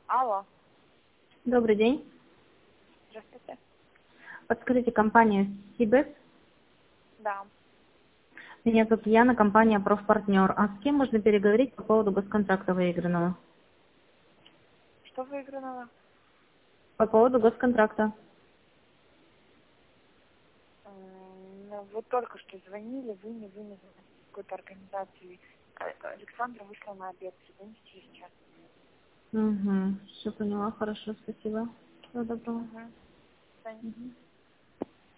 Алло, Добрый день. здравствуйте. Подскажите, компания Сибес. Да. Меня зовут Яна, компания Профпартнер. А с кем можно переговорить по поводу госконтракта выигранного? Что выигранного? По поводу госконтракта. Ну, вы только что звонили, вы не какой-то организации. Александра вышла на обед, звоните через час. Угу. Все поняла, хорошо, спасибо. Всего доброго. Угу. Мгм.